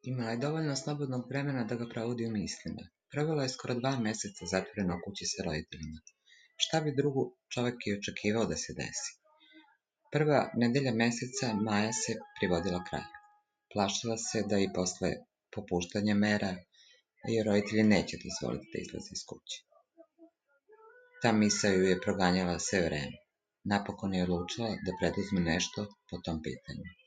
Imala je dovoljno slobodnog vremena da ga provodi u mislima. Provela je skoro 2 meseca zatvorena u kući sa roditeljima. Šta bi drugo čovek i očekivao da se desi? Prva nedelja meseca Maja se privodila kraju. Plašila se da i posle popuštanja mera joj roditelji neće dozvoliti da izlazi iz kuće. Ta misao ju je proganjala sve vreme. Napokon je odlučila da preduzme nešto po tom pitanju.